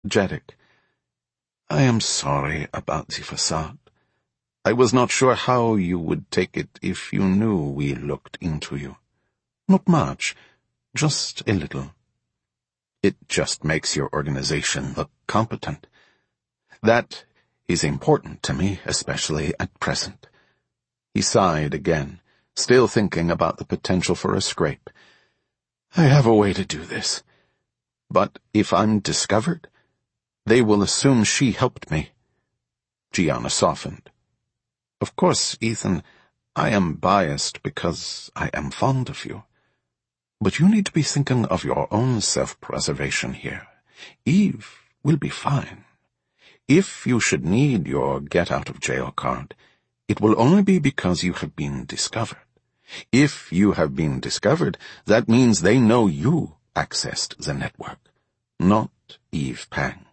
Jeddick. I am sorry about the facade. I was not sure how you would take it if you knew we looked into you. Not much, just a little. It just makes your organization look competent. That is important to me, especially at present. He sighed again, still thinking about the potential for a scrape. I have a way to do this. But if I'm discovered, they will assume she helped me. Gianna softened. Of course, Ethan, I am biased because I am fond of you. But you need to be thinking of your own self-preservation here. Eve will be fine. If you should need your get-out-of-jail card, it will only be because you have been discovered. If you have been discovered, that means they know you accessed the network, not Eve Pang.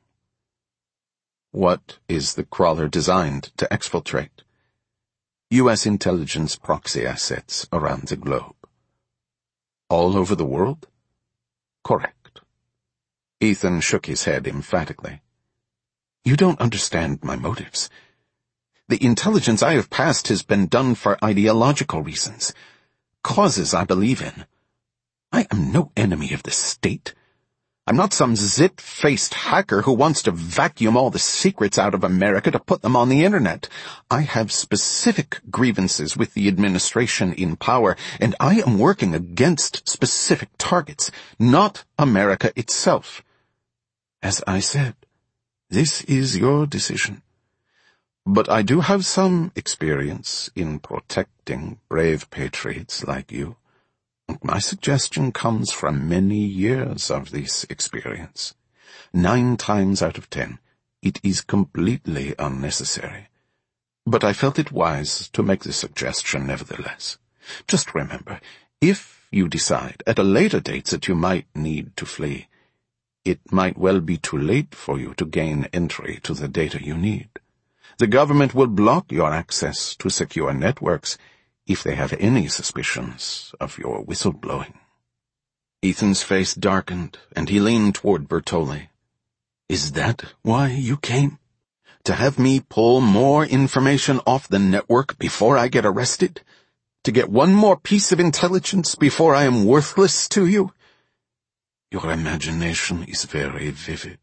What is the crawler designed to exfiltrate? U.S. intelligence proxy assets around the globe. All over the world? Correct. Ethan shook his head emphatically. You don't understand my motives. The intelligence I have passed has been done for ideological reasons, causes I believe in. I am no enemy of the state. I'm not some zit-faced hacker who wants to vacuum all the secrets out of America to put them on the internet. I have specific grievances with the administration in power, and I am working against specific targets, not America itself. As I said, this is your decision. But I do have some experience in protecting brave patriots like you. My suggestion comes from many years of this experience. 9 times out of 10, it is completely unnecessary. But I felt it wise to make the suggestion nevertheless. Just remember, if you decide at a later date that you might need to flee, it might well be too late for you to gain entry to the data you need. The government will block your access to secure networks if they have any suspicions of your whistleblowing. Ethan's face darkened, and he leaned toward Bertoli. Is that why you came? To have me pull more information off the network before I get arrested? To get one more piece of intelligence before I am worthless to you? Your imagination is very vivid.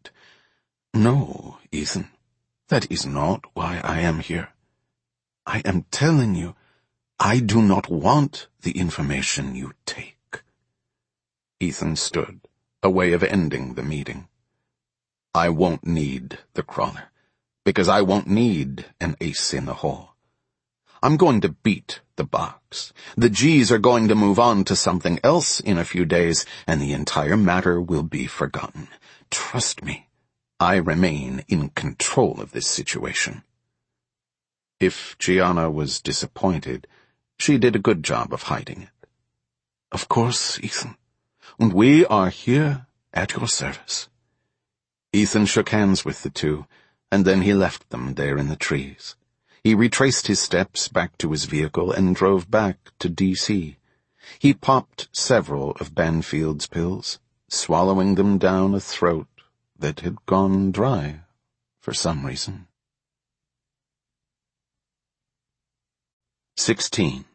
No, Ethan, that is not why I am here. I am telling you, I do not want the information you take. Ethan stood, a way of ending the meeting. I won't need the crawler, because I won't need an ace in the hole. I'm going to beat the box. The G's are going to move on to something else in a few days, and the entire matter will be forgotten. Trust me, I remain in control of this situation. If Gianna was disappointed, she did a good job of hiding it. Of course, Ethan, and we are here at your service. Ethan shook hands with the two, and then he left them there in the trees. He retraced his steps back to his vehicle and drove back to D.C. He popped several of Banfield's pills, swallowing them down a throat that had gone dry for some reason. 16.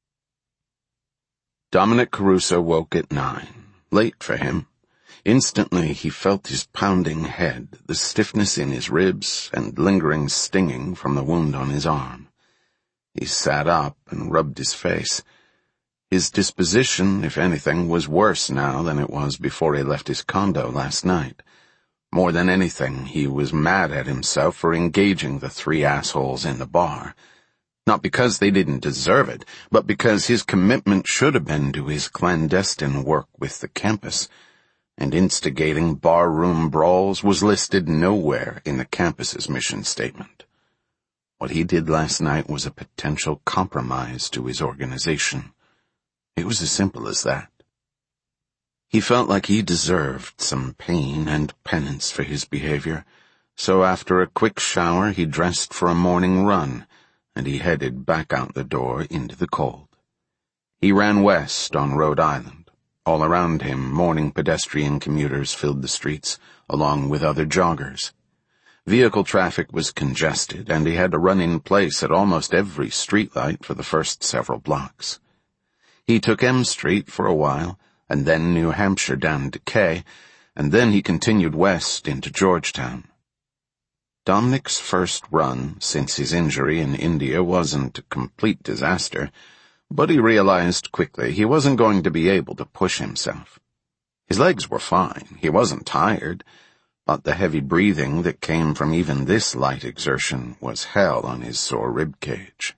Dominic Caruso woke at 9, late for him. Instantly he felt his pounding head, the stiffness in his ribs, and lingering stinging from the wound on his arm. He sat up and rubbed his face. His disposition, if anything, was worse now than it was before he left his condo last night. More than anything, he was mad at himself for engaging the 3 assholes in the bar. Not because they didn't deserve it, but because his commitment should have been to his clandestine work with the campus, and instigating barroom brawls was listed nowhere in the campus's mission statement. What he did last night was a potential compromise to his organization. It was as simple as that. He felt like he deserved some pain and penance for his behavior, so after a quick shower he dressed for a morning run, and he headed back out the door into the cold. He ran west on Rhode Island, All around him, morning pedestrian commuters filled the streets, along with other joggers. Vehicle traffic was congested, and he had to run in place at almost every streetlight for the first several blocks. He took M Street for a while, and then New Hampshire down Decay, and then he continued west into Georgetown. Dominick's first run since his injury in India wasn't a complete disaster, but he realized quickly he wasn't going to be able to push himself. His legs were fine, he wasn't tired, but the heavy breathing that came from even this light exertion was hell on his sore ribcage.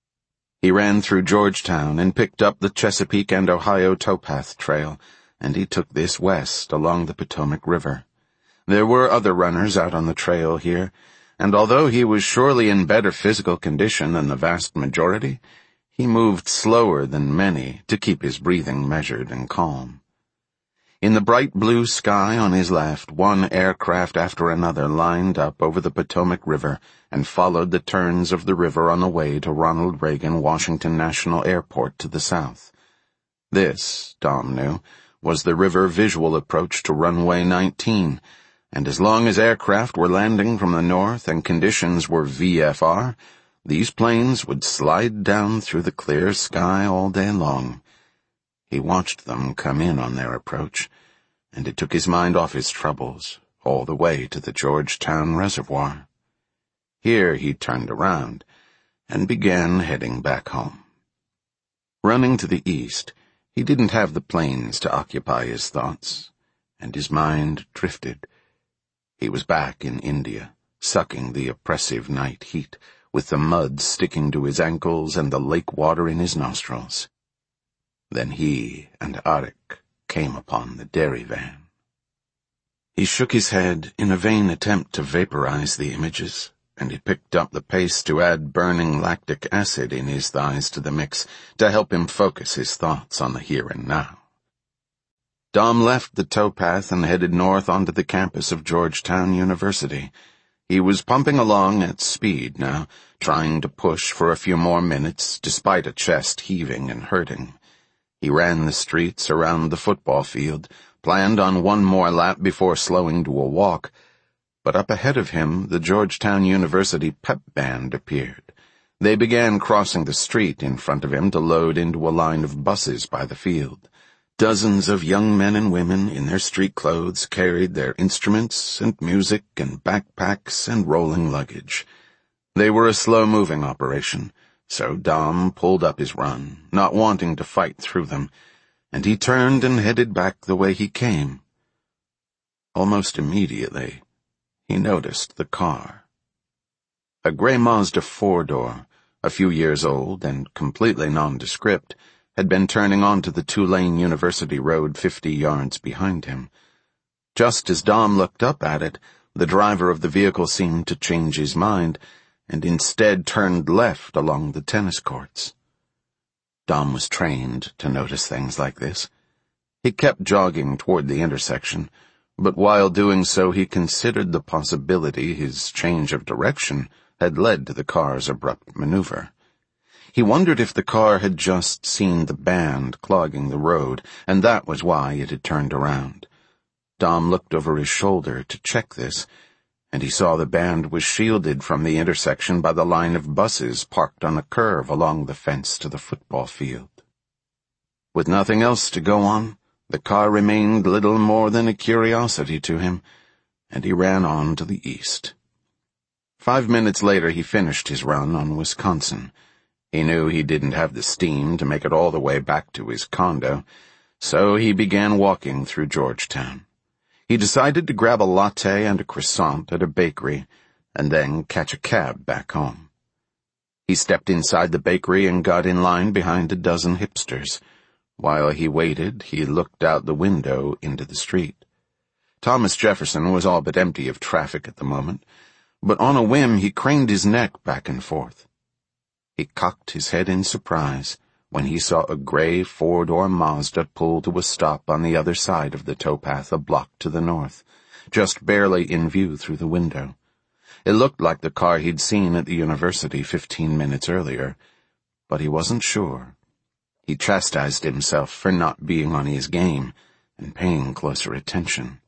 He ran through Georgetown and picked up the Chesapeake and Ohio towpath trail, and he took this west along the Potomac River. There were other runners out on the trail here, and although he was surely in better physical condition than the vast majority, he moved slower than many to keep his breathing measured and calm. In the bright blue sky on his left, one aircraft after another lined up over the Potomac River and followed the turns of the river on the way to Ronald Reagan Washington National Airport to the south. This, Dom knew, was the river visual approach to runway 19, and as long as aircraft were landing from the north and conditions were VFR, these planes would slide down through the clear sky all day long. He watched them come in on their approach, and it took his mind off his troubles all the way to the Georgetown Reservoir. Here he turned around and began heading back home. Running to the east, he didn't have the plains to occupy his thoughts, and his mind drifted. He was back in India, sucking the oppressive night heat, with the mud sticking to his ankles and the lake water in his nostrils. Then he and Arik came upon the dairy van. He shook his head in a vain attempt to vaporize the images, and he picked up the pace to add burning lactic acid in his thighs to the mix to help him focus his thoughts on the here and now. Dom left the towpath and headed north onto the campus of Georgetown University. He was pumping along at speed now, trying to push for a few more minutes despite a chest heaving and hurting. He ran the streets around the football field, planned on one more lap before slowing to a walk, but up ahead of him the Georgetown University pep band appeared. They began crossing the street in front of him to load into a line of buses by the field. Dozens of young men and women in their street clothes carried their instruments and music and backpacks and rolling luggage. They were a slow-moving operation, so Dom pulled up his run, not wanting to fight through them, and he turned and headed back the way he came. Almost immediately, he noticed the car. A gray Mazda four-door, a few years old and completely nondescript, had been turning onto the two-lane University Road 50 yards behind him. Just as Dom looked up at it, the driver of the vehicle seemed to change his mind, and instead turned left along the tennis courts. Dom was trained to notice things like this. He kept jogging toward the intersection, but while doing so he considered the possibility his change of direction had led to the car's abrupt maneuver. He wondered if the car had just seen the band clogging the road, and that was why it had turned around. Dom looked over his shoulder to check this, and he saw the band was shielded from the intersection by the line of buses parked on a curve along the fence to the football field. With nothing else to go on, the car remained little more than a curiosity to him, and he ran on to the east. 5 minutes later he finished his run on Wisconsin. He knew he didn't have the steam to make it all the way back to his condo, so he began walking through Georgetown. He decided to grab a latte and a croissant at a bakery, and then catch a cab back home. He stepped inside the bakery and got in line behind a dozen hipsters. While he waited, he looked out the window into the street. Thomas Jefferson was all but empty of traffic at the moment, but on a whim he craned his neck back and forth. He cocked his head in surprise when he saw a gray four-door Mazda pull to a stop on the other side of the towpath a block to the north, just barely in view through the window. It looked like the car he'd seen at the university 15 minutes earlier, but he wasn't sure. He chastised himself for not being on his game and paying closer attention.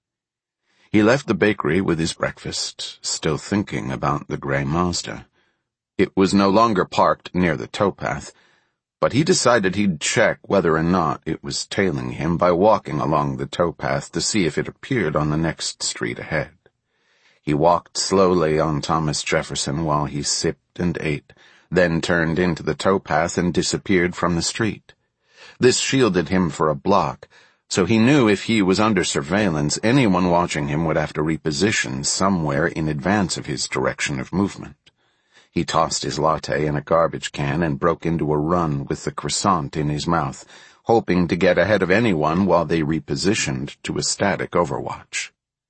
He left the bakery with his breakfast, still thinking about the gray Mazda. It was no longer parked near the towpath, but he decided he'd check whether or not it was tailing him by walking along the towpath to see if it appeared on the next street ahead. He walked slowly on Thomas Jefferson while he sipped and ate, then turned into the towpath and disappeared from the street. This shielded him for a block, so he knew if he was under surveillance, anyone watching him would have to reposition somewhere in advance of his direction of movement. He tossed his latte in a garbage can and broke into a run with the croissant in his mouth, hoping to get ahead of anyone while they repositioned to a static overwatch.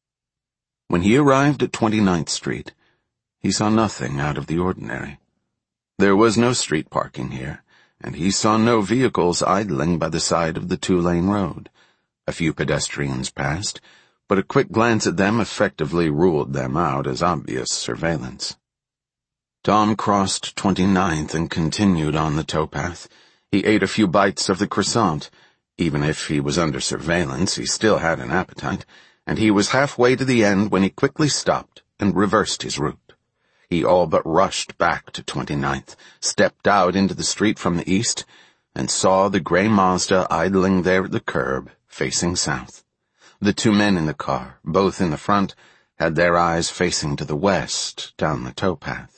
When he arrived at 29th Street, he saw nothing out of the ordinary. There was no street parking here, and he saw no vehicles idling by the side of the two-lane road. A few pedestrians passed, but a quick glance at them effectively ruled them out as obvious surveillance. Tom crossed 29th and continued on the towpath. He ate a few bites of the croissant. Even if he was under surveillance, he still had an appetite, and he was halfway to the end when he quickly stopped and reversed his route. He all but rushed back to 29th, stepped out into the street from the east, and saw the gray Mazda idling there at the curb, facing south. The two men in the car, both in the front, had their eyes facing to the west, down the towpath.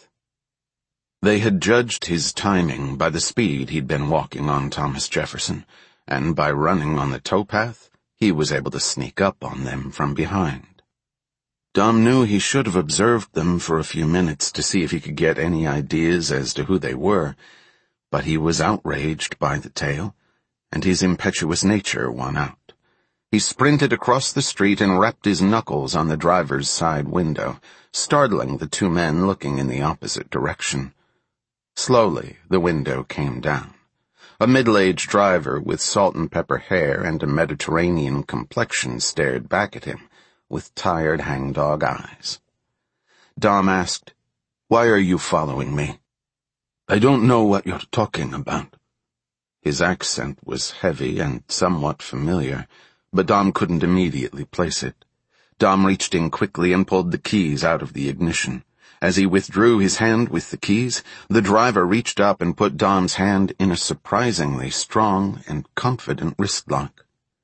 They had judged his timing by the speed he'd been walking on Thomas Jefferson, and by running on the towpath, he was able to sneak up on them from behind. Dom knew he should have observed them for a few minutes to see if he could get any ideas as to who they were, but he was outraged by the tale, and his impetuous nature won out. He sprinted across the street and rapped his knuckles on the driver's side window, startling the two men looking in the opposite direction. Slowly, the window came down. A middle-aged driver with salt-and-pepper hair and a Mediterranean complexion stared back at him with tired hangdog eyes. Dom asked, "Why are you following me?" "I don't know what you're talking about." His accent was heavy and somewhat familiar, but Dom couldn't immediately place it. Dom reached in quickly and pulled the keys out of the ignition. As he withdrew his hand with the keys, the driver reached up and put Dom's hand in a surprisingly strong and confident wrist lock.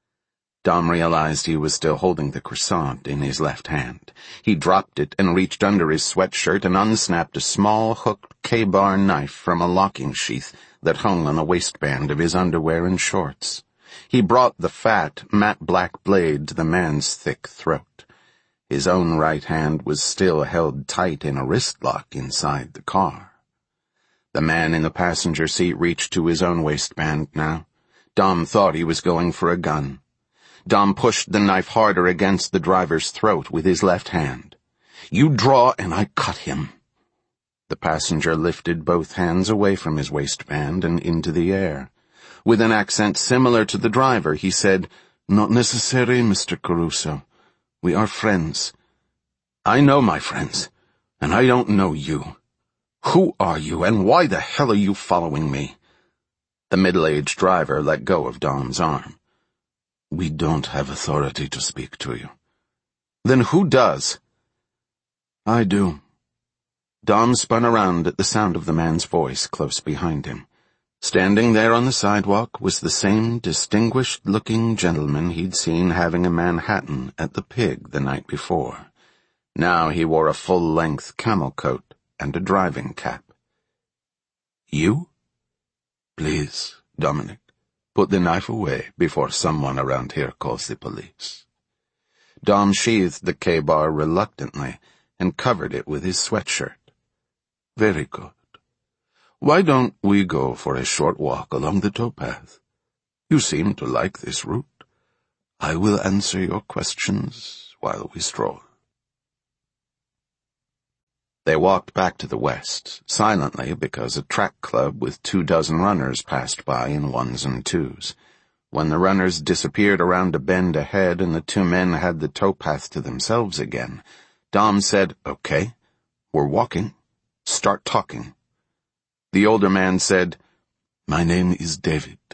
Dom realized he was still holding the croissant in his left hand. He dropped it and reached under his sweatshirt and unsnapped a small hooked K-bar knife from a locking sheath that hung on the waistband of his underwear and shorts. He brought the fat, matte black blade to the man's thick throat. His own right hand was still held tight in a wrist lock inside the car. The man in the passenger seat reached to his own waistband now. Dom thought he was going for a gun. Dom pushed the knife harder against the driver's throat with his left hand. "You draw and I cut him." The passenger lifted both hands away from his waistband and into the air. With an accent similar to the driver, he said, "Not necessary, Mr. Caruso. We are friends." "I know my friends, and I don't know you. Who are you, and why the hell are you following me?" The middle-aged driver let go of Dom's arm. "We don't have authority to speak to you." "Then who does?" "I do." Dom spun around at the sound of the man's voice close behind him. Standing there on the sidewalk was the same distinguished-looking gentleman he'd seen having a Manhattan at the Pig the night before. Now he wore a full-length camel coat and a driving cap. "You?" "Please, Dominic, put the knife away before someone around here calls the police." Dom sheathed the K-bar reluctantly and covered it with his sweatshirt. "Very good. Why don't we go for a short walk along the towpath? You seem to like this route. I will answer your questions while we stroll." They walked back to the west, silently because a track club with 24 runners passed by in ones and twos. When the runners disappeared around a bend ahead and the two men had the towpath to themselves again, Dom said, "Okay, we're walking. Start talking." The older man said, "My name is David.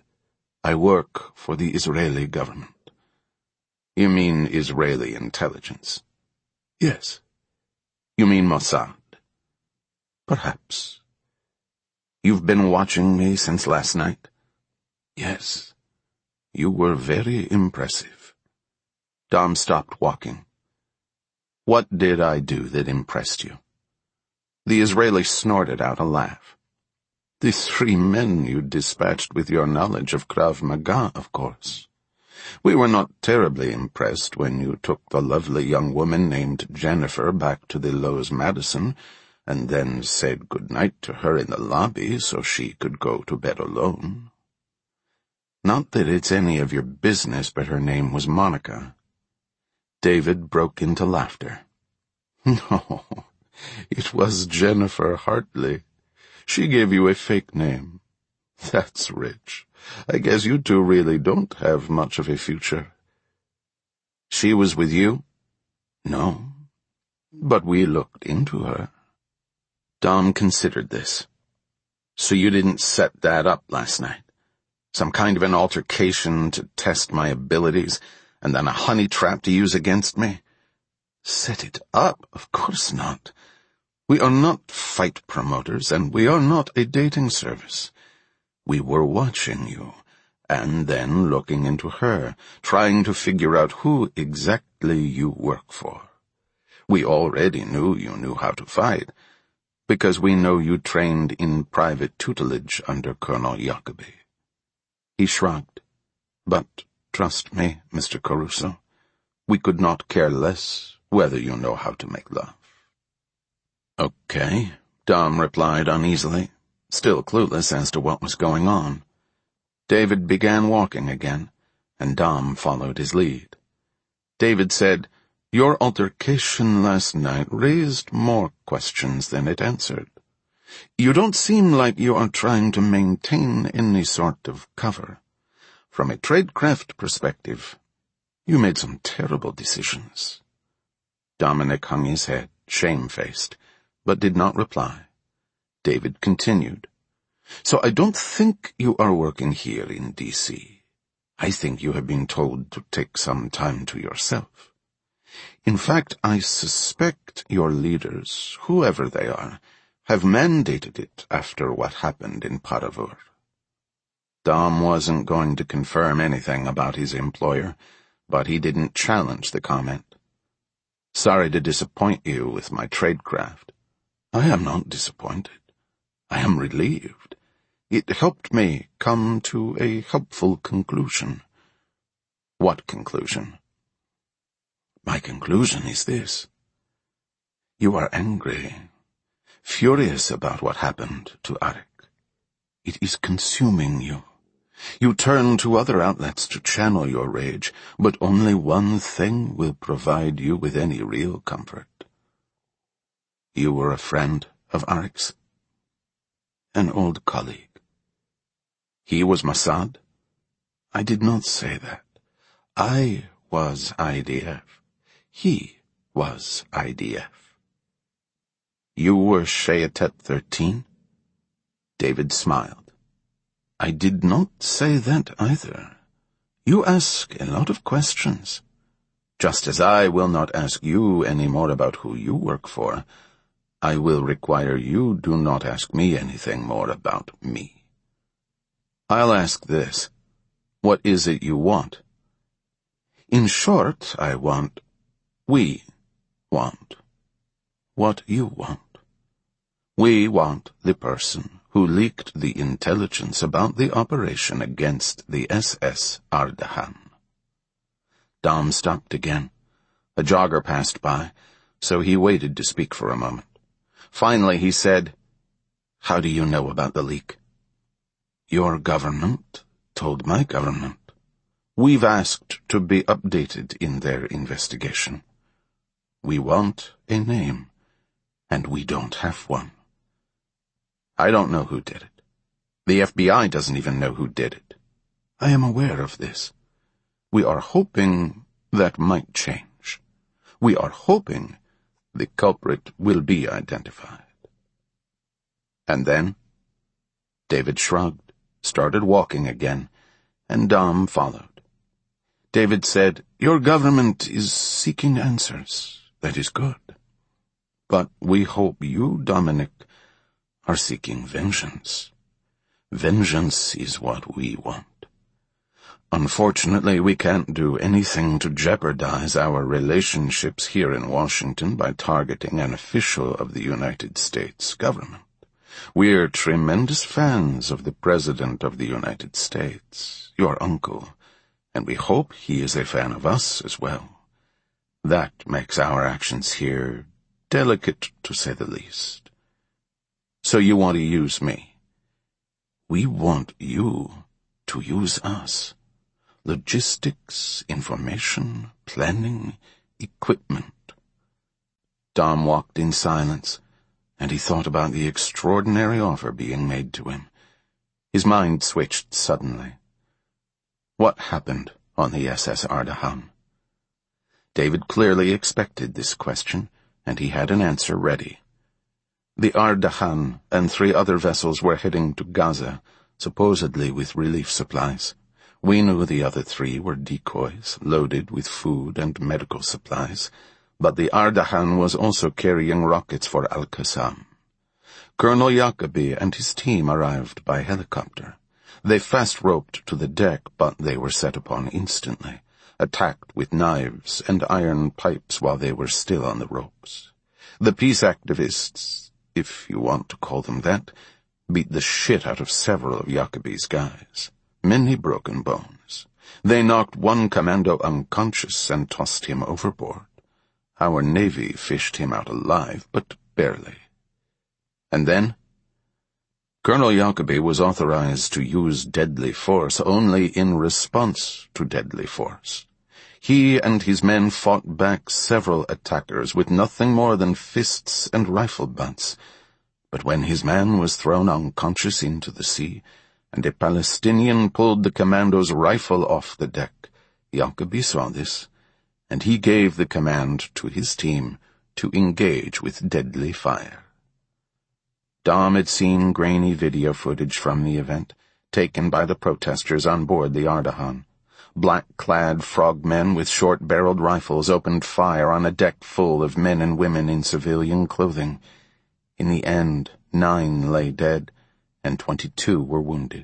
I work for the Israeli government. You mean Israeli intelligence? Yes. You mean Mossad? Perhaps. You've been watching me since last night? Yes. You were very impressive. Dom stopped walking. What did I do that impressed you? The Israeli snorted out a laugh. The 3 men you dispatched with your knowledge of Krav Maga, of course. We were not terribly impressed when you took the lovely young woman named Jennifer back to the Lowe's Madison and then said good night to her in the lobby so she could go to bed alone. Not that it's any of your business, but her name was Monica. David broke into laughter. No, it was Jennifer Hartley. She gave you a fake name. That's rich. I guess you two really don't have much of a future. She was with you? No, but we looked into her. Dom considered this. So you didn't set that up last night? Some kind of an altercation to test my abilities, and then a honey trap to use against me? Set it up? Of course not. We are not fight promoters, and we are not a dating service. We were watching you, and then looking into her, trying to figure out who exactly you work for. We already knew you knew how to fight, because we know you trained in private tutelage under Colonel Jacobi. He shrugged. But trust me, Mr. Caruso, we could not care less whether you know how to make love. Okay, Dom replied uneasily, still clueless as to what was going on. David began walking again, and Dom followed his lead. David said, Your altercation last night raised more questions than it answered. You don't seem like you are trying to maintain any sort of cover. From a tradecraft perspective, you made some terrible decisions. Dominic hung his head, shamefaced, but did not reply. David continued. So I don't think you are working here in D.C. I think you have been told to take some time to yourself. In fact, I suspect your leaders, whoever they are, have mandated it after what happened in Paravur. Dom wasn't going to confirm anything about his employer, but he didn't challenge the comment. Sorry to disappoint you with my tradecraft. I am not disappointed. I am relieved. It helped me come to a helpful conclusion. What conclusion? My conclusion is this. You are angry, furious about what happened to Arik. It is consuming you. You turn to other outlets to channel your rage, but only one thing will provide you with any real comfort. You were a friend of Arik's? An old colleague. He was Mossad? I did not say that. I was IDF. He was IDF. You were Shayatet 13? David smiled. I did not say that either. You ask a lot of questions. Just as I will not ask you any more about who you work for, I will require you do not ask me anything more about me. I'll ask this. What is it you want? In short, we want what you want. We want the person who leaked the intelligence about the operation against the SS Ardahan. Dom stopped again. A jogger passed by, so he waited to speak for a moment. Finally he said, How do you know about the leak? Your government told my government. We've asked to be updated in their investigation. We want a name, and we don't have one. I don't know who did it. The FBI doesn't even know who did it. I am aware of this. We are hoping that might change. We are hoping the culprit will be identified. And then? David shrugged, started walking again, and Dom followed. David said, "Your government is seeking answers. That is good. But we hope you, Dominic, are seeking vengeance. Vengeance is what we want. Unfortunately, we can't do anything to jeopardize our relationships here in Washington by targeting an official of the United States government. We're tremendous fans of the President of the United States, your uncle, and we hope he is a fan of us as well. That makes our actions here delicate, to say the least. So you want to use me? We want you to use us. Logistics, information, planning, equipment." Dom walked in silence, and he thought about the extraordinary offer being made to him. His mind switched suddenly. What happened on the SS Ardahan? David clearly expected this question, and he had an answer ready. The Ardahan and 3 other vessels were heading to Gaza, supposedly with relief supplies. We knew the other 3 were decoys, loaded with food and medical supplies, but the Ardahan was also carrying rockets for Al-Qassam. Colonel Jacobi and his team arrived by helicopter. They fast-roped to the deck, but they were set upon instantly, attacked with knives and iron pipes while they were still on the ropes. The peace activists, if you want to call them that, beat the shit out of several of Jacobi's guys. Many broken bones. They knocked one commando unconscious and tossed him overboard. Our Navy fished him out alive, but barely. And then? Colonel Jacobi was authorized to use deadly force only in response to deadly force. He and his men fought back several attackers with nothing more than fists and rifle butts. But when his man was thrown unconscious into the sea, and a Palestinian pulled the commando's rifle off the deck, Jacobi saw this, and he gave the command to his team to engage with deadly fire. Dom had seen grainy video footage from the event, taken by the protesters on board the Ardahan. Black-clad frogmen with short-barreled rifles opened fire on a deck full of men and women in civilian clothing. In the end, 9 lay dead, and 22 were wounded.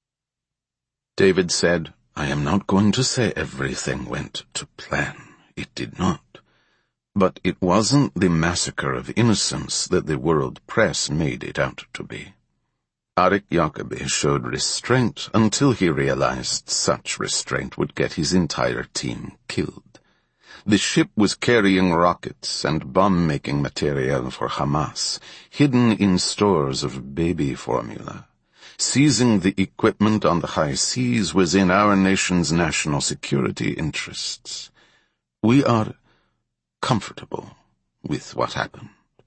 David said, "I am not going to say everything went to plan. It did not. But it wasn't the massacre of innocents that the world press made it out to be. Arik Jacobi showed restraint until he realized such restraint would get his entire team killed. The ship was carrying rockets and bomb-making material for Hamas, hidden in stores of baby formula. Seizing the equipment on the high seas was in our nation's national security interests. We are comfortable with what happened."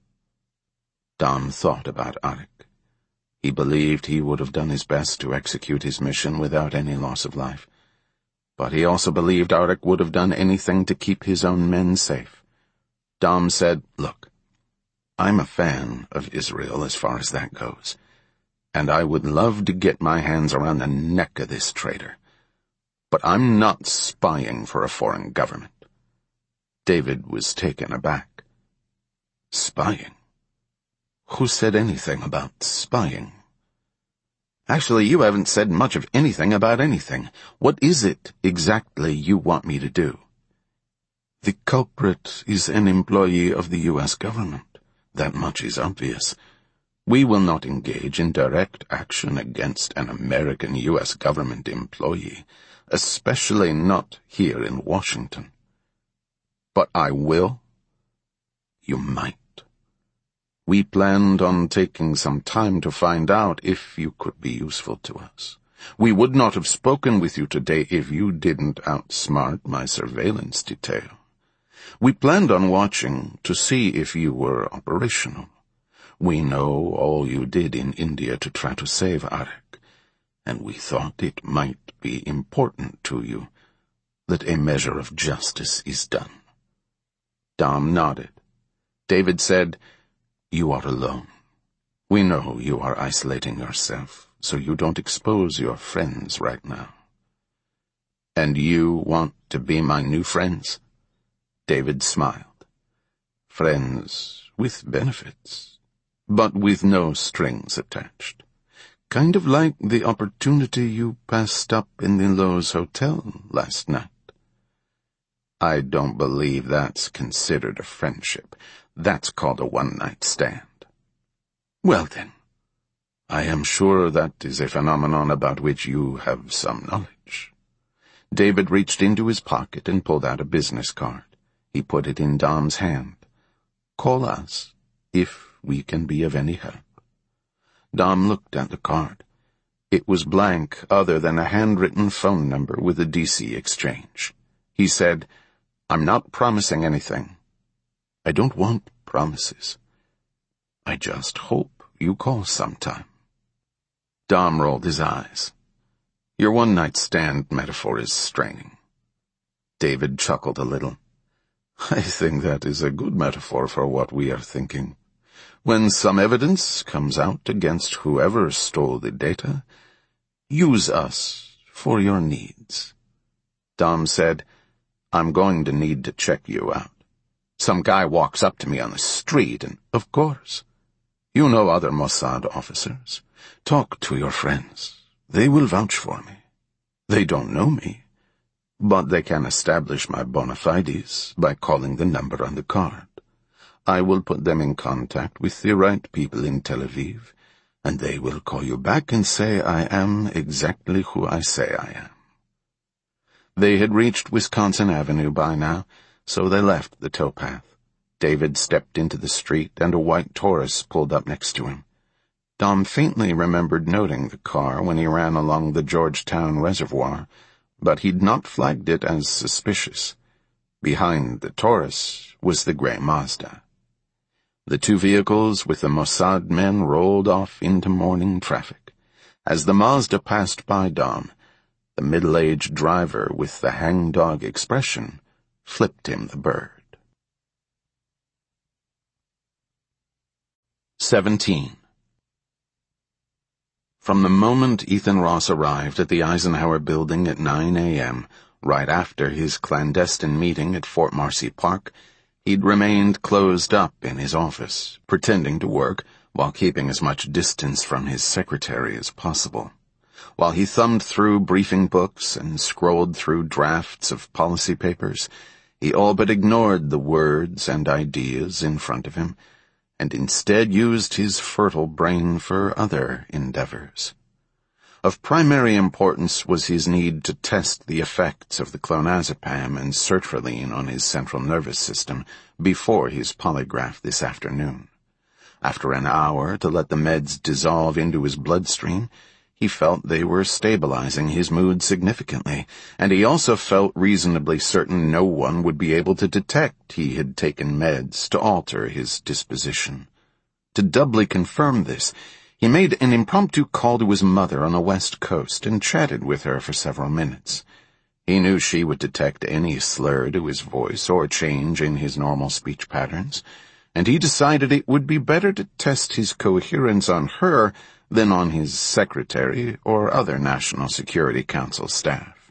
Dom thought about Arik. He believed he would have done his best to execute his mission without any loss of life. But he also believed Arik would have done anything to keep his own men safe. Dom said, "Look, I'm a fan of Israel as far as that goes, and I would love to get my hands around the neck of this traitor. But I'm not spying for a foreign government." David was taken aback. "Spying? Who said anything about spying?" "Actually, you haven't said much of anything about anything. What is it exactly you want me to do?" "The culprit is an employee of the U.S. government. That much is obvious. We will not engage in direct action against an American U.S. government employee, especially not here in Washington." "But I will." "You might. We planned on taking some time to find out if you could be useful to us. We would not have spoken with you today if you didn't outsmart my surveillance detail. We planned on watching to see if you were operational. We know all you did in India to try to save Arik, and we thought it might be important to you that a measure of justice is done." Dom nodded. David said, "You are alone. We know you are isolating yourself, so you don't expose your friends right now. And you want to be my new friends? David smiled. Friends with benefits, but with no strings attached. Kind of like the opportunity you passed up in the Lowe's Hotel last night. I don't believe that's considered a friendship. That's called a one-night stand. Well then, I am sure that is a phenomenon about which you have some knowledge. David reached into his pocket and pulled out a business card. He put it in Dom's hand. Call us, if we can be of any help. Dom looked at the card. It was blank other than a handwritten phone number with a DC exchange. He said, I'm not promising anything. I don't want promises. I just hope you call sometime. Dom rolled his eyes. Your one-night stand metaphor is straining. David chuckled a little. I think that is a good metaphor for what we are thinking. When some evidence comes out against whoever stole the data, use us for your needs. Dom said, I'm going to need to check you out. Some guy walks up to me on the street and, of course, you know other Mossad officers. Talk to your friends. They will vouch for me. They don't know me, but they can establish my bona fides by calling the number on the card. I will put them in contact with the right people in Tel Aviv, and they will call you back and say I am exactly who I say I am. They had reached Wisconsin Avenue by now, so they left the towpath. David stepped into the street, and a white Taurus pulled up next to him. Dom faintly remembered noting the car when he ran along the Georgetown Reservoir, but he'd not flagged it as suspicious. Behind the Taurus was the gray Mazda. The two vehicles with the Mossad men rolled off into morning traffic. As the Mazda passed by Dom, the middle-aged driver with the hangdog expression flipped him the bird. 17. From the moment Ethan Ross arrived at the Eisenhower Building at 9 a.m., right after his clandestine meeting at Fort Marcy Park, he'd remained closed up in his office, pretending to work while keeping as much distance from his secretary as possible. While he thumbed through briefing books and scrolled through drafts of policy papers, he all but ignored the words and ideas in front of him, and instead used his fertile brain for other endeavors. Of primary importance was his need to test the effects of the clonazepam and sertraline on his central nervous system before his polygraph this afternoon. After an hour to let the meds dissolve into his bloodstream, he felt they were stabilizing his mood significantly, and he also felt reasonably certain no one would be able to detect he had taken meds to alter his disposition. To doubly confirm this, he made an impromptu call to his mother on the West Coast and chatted with her for several minutes. He knew she would detect any slur to his voice or change in his normal speech patterns, and he decided it would be better to test his coherence on her than on his secretary or other National Security Council staff.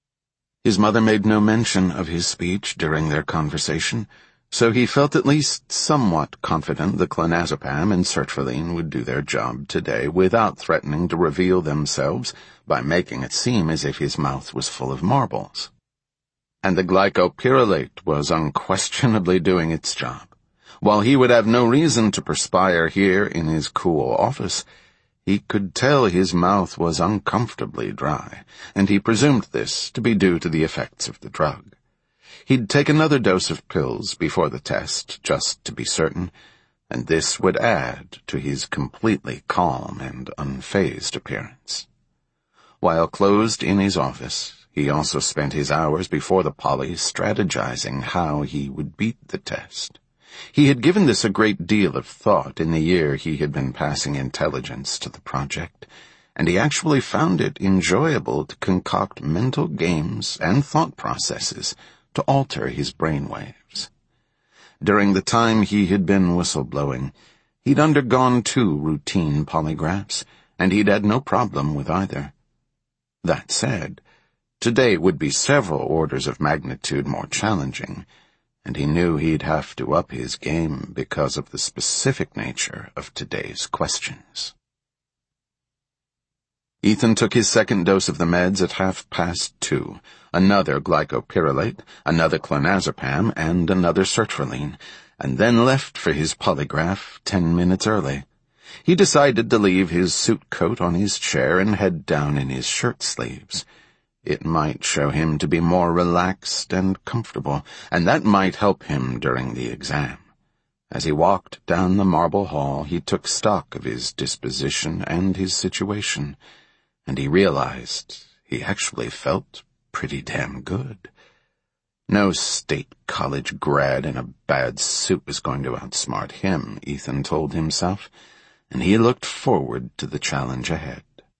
His mother made no mention of his speech during their conversation, so he felt at least somewhat confident the clonazepam and sertraline would do their job today without threatening to reveal themselves by making it seem as if his mouth was full of marbles. And the glycopyrrolate was unquestionably doing its job. While he would have no reason to perspire here in his cool office, he could tell his mouth was uncomfortably dry, and he presumed this to be due to the effects of the drug. He'd take another dose of pills before the test, just to be certain, and this would add to his completely calm and unfazed appearance. While closed in his office, he also spent his hours before the poly strategizing how he would beat the test. He had given this a great deal of thought in the year he had been passing intelligence to the project, and he actually found it enjoyable to concoct mental games and thought processes to alter his brainwaves. During the time he had been whistleblowing, he'd undergone 2 routine polygraphs, and he'd had no problem with either. That said, Today would be several orders of magnitude more challenging, and he knew he'd have to up his game because of the specific nature of today's questions. Ethan took his second dose of the meds at 2:30, another glycopyrrolate, another clonazepam, and another sertraline, and then left for his polygraph 10 minutes early. He decided to leave his suit coat on his chair and head down in his shirt sleeves. It might show him to be more relaxed and comfortable, and that might help him during the exam. As he walked down the marble hall, he took stock of his disposition and his situation, and he realized he actually felt pretty damn good. No state college grad in a bad suit was going to outsmart him, Ethan told himself, and he looked forward to the challenge ahead.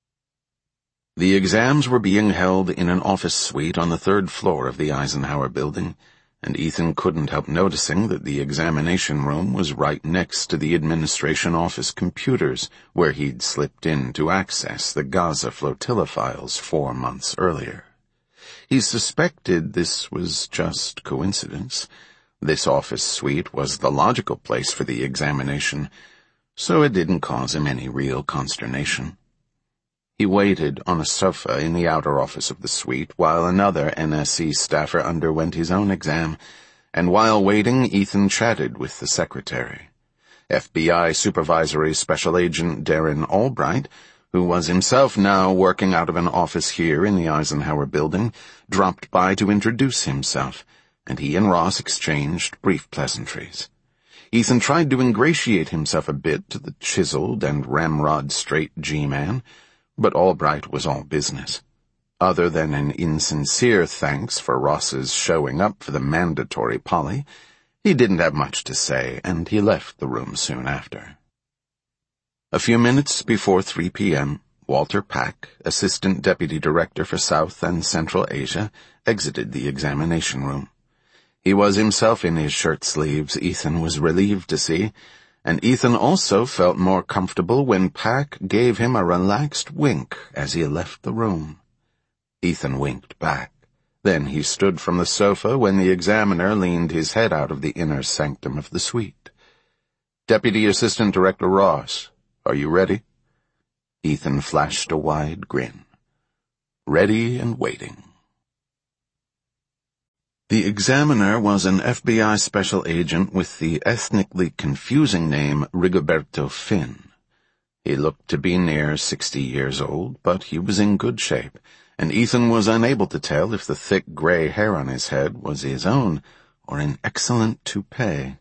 The exams were being held in an office suite on the 3rd floor of the Eisenhower building, and Ethan couldn't help noticing that the examination room was right next to the administration office computers, where he'd slipped in to access the Gaza flotilla files 4 months earlier. He suspected this was just coincidence. This office suite was the logical place for the examination, so it didn't cause him any real consternation. He waited on a sofa in the outer office of the suite while another NSC staffer underwent his own exam, and while waiting, Ethan chatted with the secretary. FBI Supervisory Special Agent Darren Albright, who was himself now working out of an office here in the Eisenhower building, dropped by to introduce himself, and he and Ross exchanged brief pleasantries. Ethan tried to ingratiate himself a bit to the chiseled and ramrod-straight G-man, but Albright was all business. Other than an insincere thanks for Ross's showing up for the mandatory poly, he didn't have much to say, and he left the room soon after. A few minutes before 3 p.m., Walter Pack, Assistant Deputy Director for South and Central Asia, exited the examination room. He was himself in his shirt sleeves, Ethan was relieved to see, and Ethan also felt more comfortable when Pack gave him a relaxed wink as he left the room. Ethan winked back. Then he stood from the sofa when the examiner leaned his head out of the inner sanctum of the suite. "Deputy Assistant Director Ross, are you ready?" Ethan flashed a wide grin. Ready and waiting. The examiner was an FBI special agent with the ethnically confusing name Rigoberto Finn. He looked to be near 60 years old, but he was in good shape, and Ethan was unable to tell if the thick gray hair on his head was his own or an excellent toupee.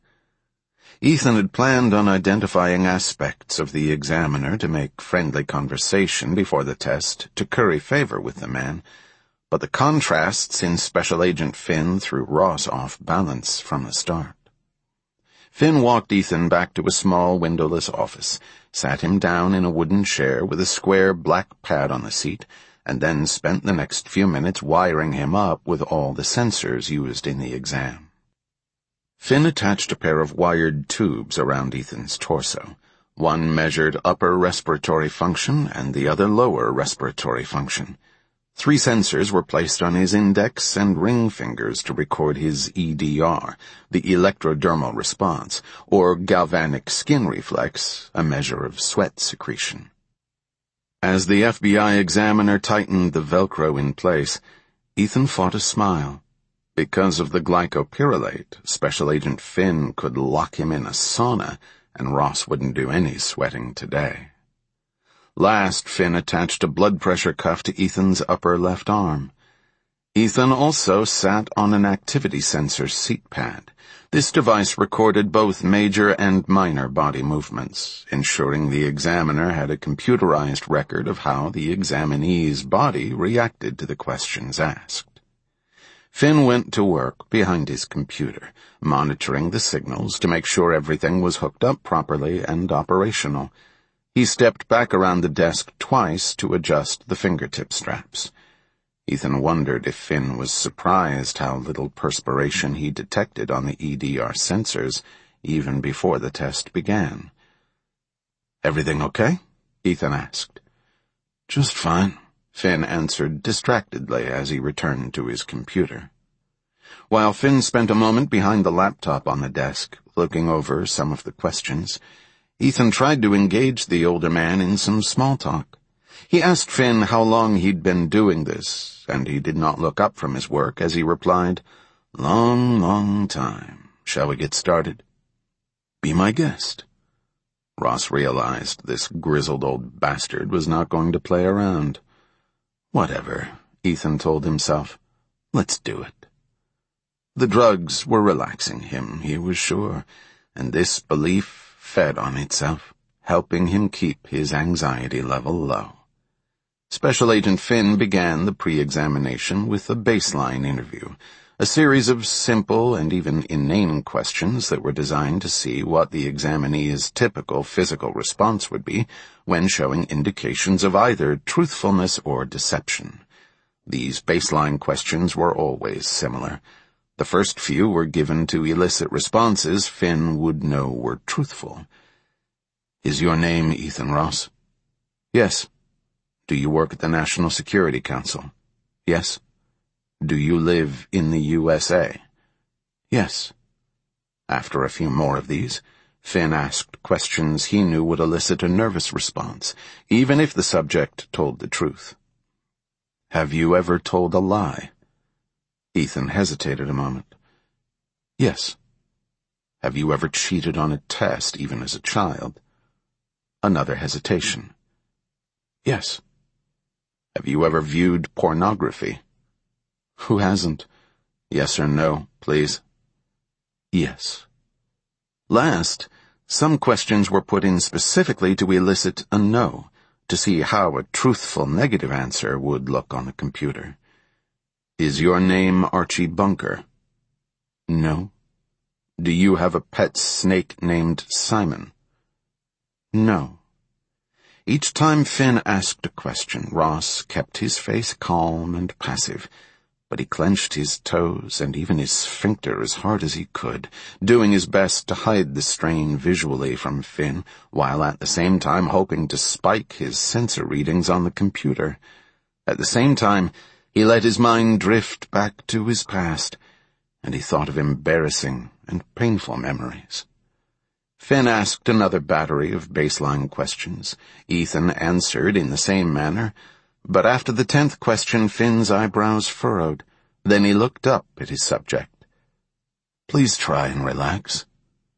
Ethan had planned on identifying aspects of the examiner to make friendly conversation before the test to curry favor with the man, but the contrasts in Special Agent Finn threw Ross off balance from the start. Finn walked Ethan back to a small windowless office, sat him down in a wooden chair with a square black pad on the seat, and then spent the next few minutes wiring him up with all the sensors used in the exam. Finn attached a pair of wired tubes around Ethan's torso. One measured upper respiratory function and the other lower respiratory function. 3 sensors were placed on his index and ring fingers to record his EDR, the electrodermal response, or galvanic skin reflex, a measure of sweat secretion. As the FBI examiner tightened the Velcro in place, Ethan fought a smile. Because of the glycopyrrolate, Special Agent Finn could lock him in a sauna, and Ross wouldn't do any sweating today. Last, Finn attached a blood pressure cuff to Ethan's upper left arm. Ethan also sat on an activity sensor seat pad. This device recorded both major and minor body movements, ensuring the examiner had a computerized record of how the examinee's body reacted to the questions asked. Finn went to work behind his computer, monitoring the signals to make sure everything was hooked up properly and operational. He stepped back around the desk twice to adjust the fingertip straps. Ethan wondered if Finn was surprised how little perspiration he detected on the EDR sensors even before the test began. "Everything okay?" Ethan asked. "Just fine," Finn answered distractedly as he returned to his computer. While Finn spent a moment behind the laptop on the desk, looking over some of the questions, Ethan tried to engage the older man in some small talk. He asked Finn how long he'd been doing this, and he did not look up from his work as he replied, "Long, long time. Shall we get started?" "Be my guest." Ross realized this grizzled old bastard was not going to play around. Whatever, Ethan told himself. Let's do it. The drugs were relaxing him, he was sure, and this belief fed on itself, helping him keep his anxiety level low. Special Agent Finn began the pre-examination with a baseline interview, a series of simple and even inane questions that were designed to see what the examinee's typical physical response would be when showing indications of either truthfulness or deception. These baseline questions were always similar. The first few were given to elicit responses Finn would know were truthful. "Is your name Ethan Ross?" "Yes." "Do you work at the National Security Council?" "Yes." "Do you live in the USA?" "Yes." After a few more of these, Finn asked questions he knew would elicit a nervous response, even if the subject told the truth. "Have you ever told a lie?" Ethan hesitated a moment. "Yes." "Have you ever cheated on a test, even as a child?" Another hesitation. "Yes." "Have you ever viewed pornography?" "Who hasn't?" "Yes or no, please." "Yes." Last, some questions were put in specifically to elicit a no, to see how a truthful negative answer would look on the computer. "Is your name Archie Bunker?" "No." "Do you have a pet snake named Simon?" "No." Each time Finn asked a question, Ross kept his face calm and passive, but he clenched his toes and even his sphincter as hard as he could, doing his best to hide the strain visually from Finn, while at the same time hoping to spike his sensor readings on the computer. At the same time, he let his mind drift back to his past, and he thought of embarrassing and painful memories. Finn asked another battery of baseline questions. Ethan answered in the same manner, but after the 10th question, Finn's eyebrows furrowed. Then he looked up at his subject. "Please try and relax."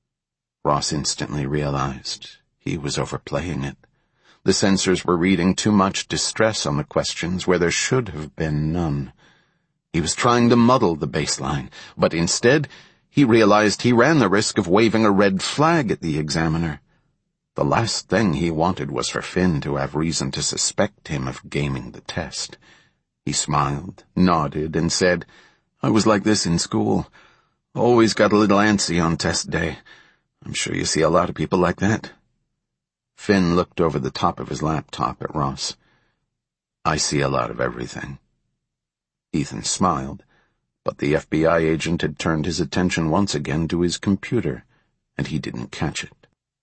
Ross instantly realized he was overplaying it. The sensors were reading too much distress on the questions where there should have been none. He was trying to muddle the baseline, but instead, he realized he ran the risk of waving a red flag at the examiner. The last thing he wanted was for Finn to have reason to suspect him of gaming the test. He smiled, nodded, and said, "I was like this in school. Always got a little antsy on test day. I'm sure you see a lot of people like that." Finn looked over the top of his laptop at Ross. "I see a lot of everything." Ethan smiled, but the FBI agent had turned his attention once again to his computer, and he didn't catch it.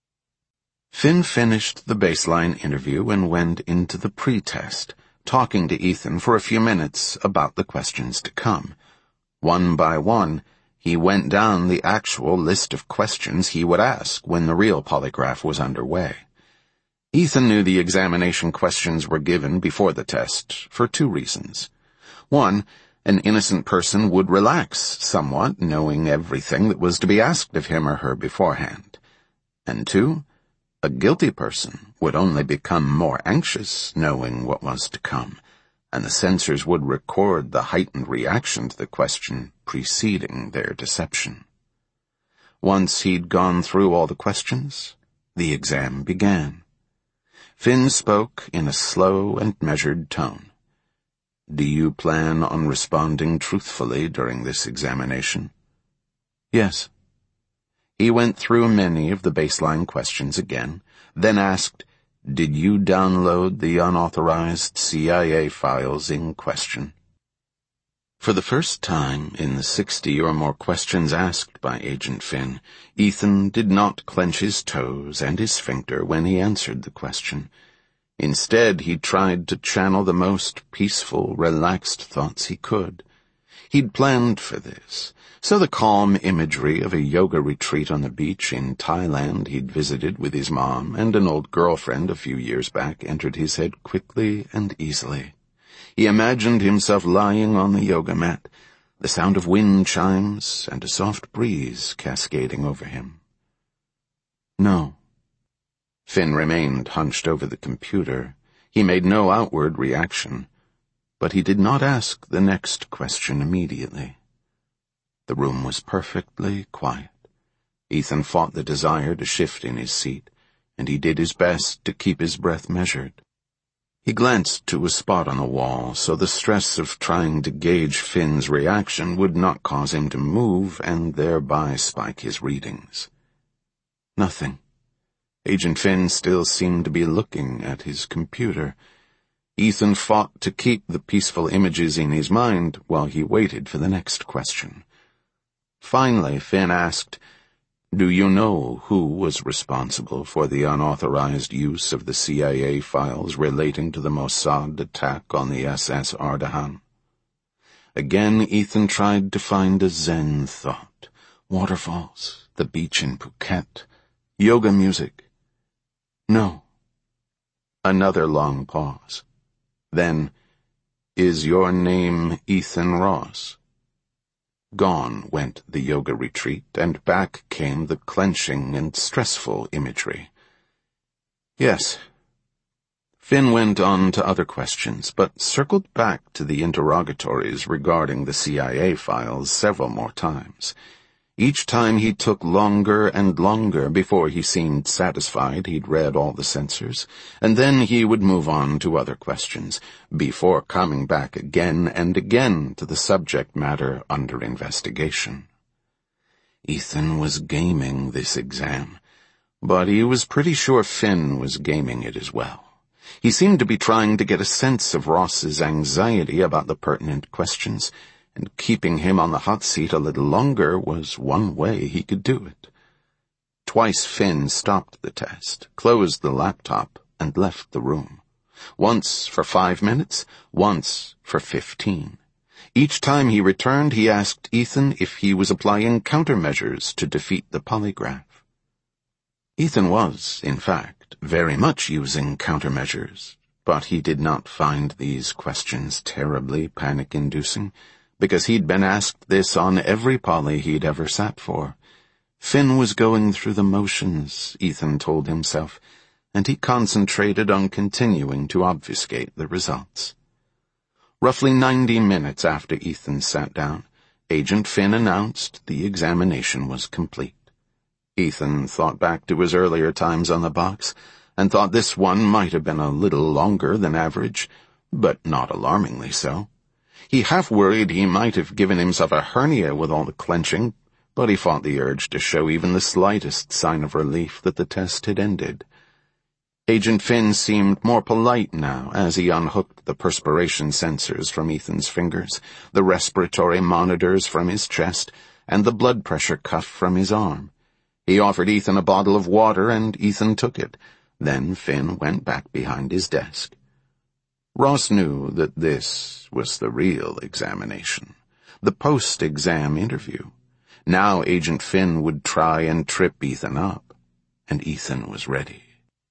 Finn finished the baseline interview and went into the pre-test, talking to Ethan for a few minutes about the questions to come. One by one, he went down the actual list of questions he would ask when the real polygraph was underway. Ethan knew the examination questions were given before the test for two reasons. One, an innocent person would relax somewhat, knowing everything that was to be asked of him or her beforehand. And two, a guilty person would only become more anxious knowing what was to come, and the censors would record the heightened reaction to the question preceding their deception. Once he'd gone through all the questions, the exam began. Finn spoke in a slow and measured tone. "Do you plan on responding truthfully during this examination?" "Yes." He went through many of the baseline questions again, then asked, "Did you download the unauthorized CIA files in question?" For the first time in the 60 or more questions asked by Agent Finn, Ethan did not clench his toes and his sphincter when he answered the question. Instead, he tried to channel the most peaceful, relaxed thoughts he could. He'd planned for this, so the calm imagery of a yoga retreat on the beach in Thailand he'd visited with his mom and an old girlfriend a few years back entered his head quickly and easily. He imagined himself lying on the yoga mat, the sound of wind chimes and a soft breeze cascading over him. No. Finn remained hunched over the computer. He made no outward reaction, but he did not ask the next question immediately. The room was perfectly quiet. Ethan fought the desire to shift in his seat, and he did his best to keep his breath measured. He glanced to a spot on the wall, so the stress of trying to gauge Finn's reaction would not cause him to move and thereby spike his readings. Nothing. Agent Finn still seemed to be looking at his computer. Ethan fought to keep the peaceful images in his mind while he waited for the next question. Finally, Finn asked, "Do you know who was responsible for the unauthorized use of the CIA files relating to the Mossad attack on the SS Ardahan?" Again, Ethan tried to find a Zen thought. Waterfalls, the beach in Phuket, yoga music. No. Another long pause. Then, "Is your name Ethan Ross?" Gone went the yoga retreat, and back came the clenching and stressful imagery. Yes. Finn went on to other questions, but circled back to the interrogatories regarding the CIA files several more times. Each time he took longer and longer before he seemed satisfied he'd read all the censors, and then he would move on to other questions, before coming back again and again to the subject matter under investigation. Ethan was gaming this exam, but he was pretty sure Finn was gaming it as well. He seemed to be trying to get a sense of Ross's anxiety about the pertinent questions, and keeping him on the hot seat a little longer was one way he could do it. Twice Finn stopped the test, closed the laptop, and left the room. Once for 5 minutes, once for 15. Each time he returned, he asked Ethan if he was applying countermeasures to defeat the polygraph. Ethan was, in fact, very much using countermeasures, but he did not find these questions terribly panic-inducing, because he'd been asked this on every poly he'd ever sat for. Finn was going through the motions, Ethan told himself, and he concentrated on continuing to obfuscate the results. Roughly 90 minutes after Ethan sat down, Agent Finn announced the examination was complete. Ethan thought back to his earlier times on the box, and thought this one might have been a little longer than average, but not alarmingly so. He half worried he might have given himself a hernia with all the clenching, but he fought the urge to show even the slightest sign of relief that the test had ended. Agent Finn seemed more polite now as he unhooked the perspiration sensors from Ethan's fingers, the respiratory monitors from his chest, and the blood pressure cuff from his arm. He offered Ethan a bottle of water, and Ethan took it. Then Finn went back behind his desk. Ross knew that this was the real examination, the post-exam interview. Now Agent Finn would try and trip Ethan up, and Ethan was ready.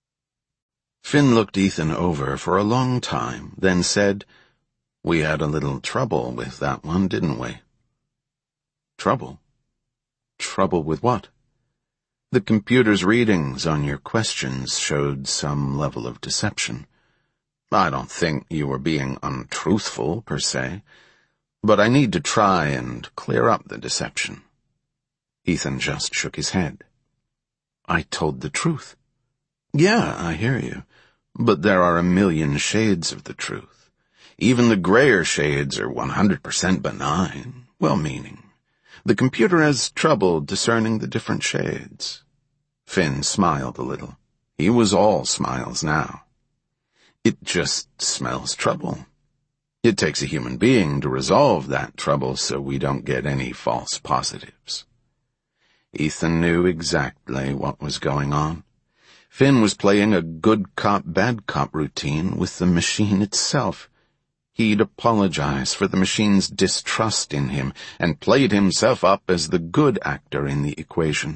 Finn looked Ethan over for a long time, then said, "We had a little trouble with that one, didn't we?" "Trouble? Trouble with what?" "The computer's readings on your questions showed some level of deception. I don't think you were being untruthful, per se, but I need to try and clear up the deception." Ethan just shook his head. "I told the truth." "Yeah, I hear you, but there are a million shades of the truth. Even the grayer shades are 100% benign, well-meaning. The computer has trouble discerning the different shades." Finn smiled a little. He was all smiles now. "It just smells trouble. It takes a human being to resolve that trouble so we don't get any false positives." Ethan knew exactly what was going on. Finn was playing a good cop, bad cop routine with the machine itself. He'd apologize for the machine's distrust in him and played himself up as the good actor in the equation.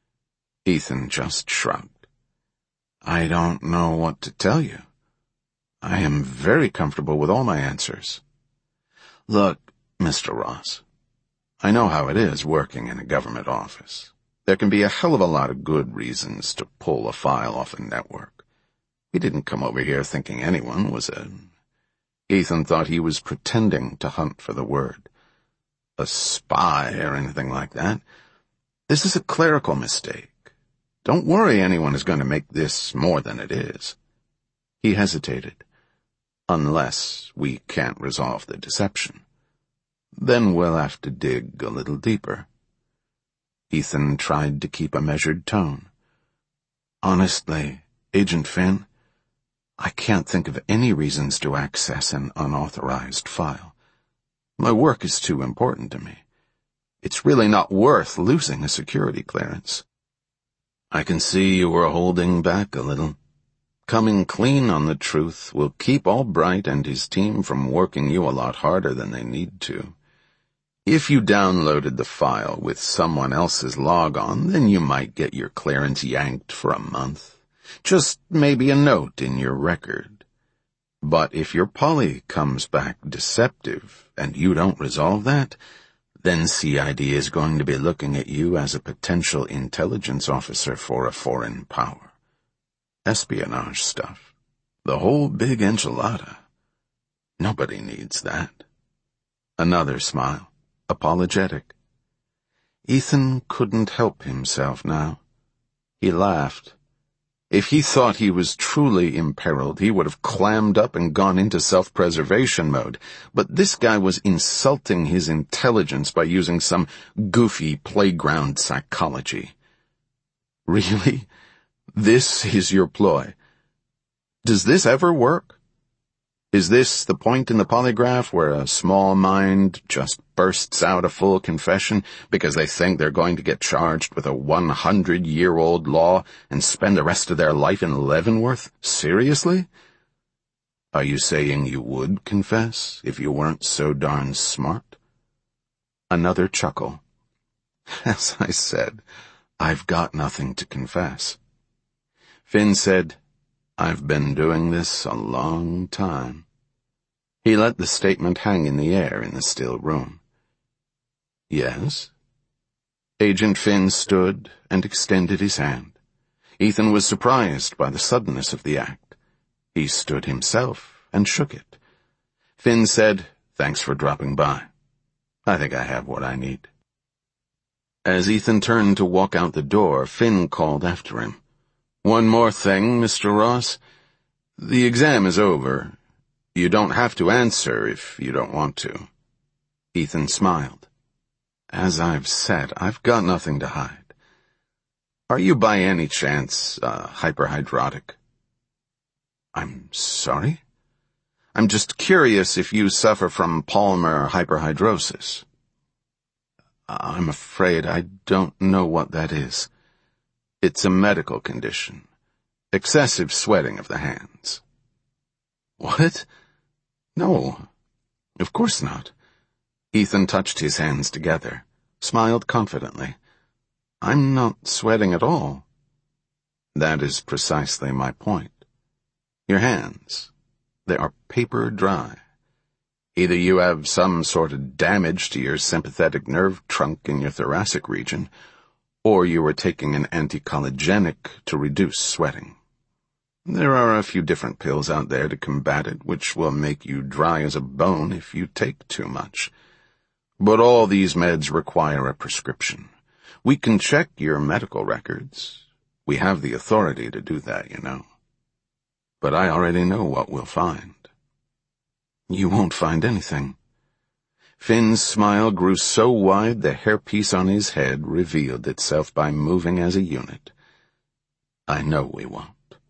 Ethan just shrugged. I don't know what to tell you. I am very comfortable with all my answers. Look, Mr. Ross, I know how it is working in a government office. There can be a hell of a lot of good reasons to pull a file off a network. We didn't come over here thinking anyone was Ethan thought he was pretending to hunt for the word. A spy or anything like that. This is a clerical mistake. Don't worry anyone is going to make this more than it is. He hesitated. Unless we can't resolve the deception. Then we'll have to dig a little deeper. Ethan tried to keep a measured tone. Honestly, Agent Finn, I can't think of any reasons to access an unauthorized file. My work is too important to me. It's really not worth losing a security clearance. I can see you were holding back a little. Coming clean on the truth will keep Albright and his team from working you a lot harder than they need to. If you downloaded the file with someone else's logon, then you might get your clearance yanked for a month. Just maybe a note in your record. But if your poly comes back deceptive and you don't resolve that, then CID is going to be looking at you as a potential intelligence officer for a foreign power. Espionage stuff. The whole big enchilada. Nobody needs that. Another smile. Apologetic. Ethan couldn't help himself now. He laughed. If he thought he was truly imperiled, he would have clammed up and gone into self-preservation mode. But this guy was insulting his intelligence by using some goofy playground psychology. Really? This is your ploy? Does this ever work? Is this the point in the polygraph where a small mind just bursts out a full confession because they think they're going to get charged with a 100-year-old law and spend the rest of their life in Leavenworth? Seriously? Are you saying you would confess if you weren't so darn smart? Another chuckle. As I said, I've got nothing to confess. Finn said, I've been doing this a long time. He let the statement hang in the air in the still room. Yes? Agent Finn stood and extended his hand. Ethan was surprised by the suddenness of the act. He stood himself and shook it. Finn said, Thanks for dropping by. I think I have what I need. As Ethan turned to walk out the door, Finn called after him. One more thing, Mr. Ross. The exam is over. You don't have to answer if you don't want to. Ethan smiled. As I've said, I've got nothing to hide. Are you by any chance, hyperhidrotic? I'm sorry? I'm just curious if you suffer from Palmer hyperhidrosis. I'm afraid I don't know what that is. It's a medical condition. Excessive sweating of the hands. What? No, of course not. Ethan touched his hands together, smiled confidently. I'm not sweating at all. That is precisely my point. Your hands, they are paper dry. Either you have some sort of damage to your sympathetic nerve trunk in your thoracic region, or you are taking an anticholinergic to reduce sweating. There are a few different pills out there to combat it, which will make you dry as a bone if you take too much. But all these meds require a prescription. We can check your medical records. We have the authority to do that, you know. But I already know what we'll find. You won't find anything. Finn's smile grew so wide the hairpiece on his head revealed itself by moving as a unit. I know we won't.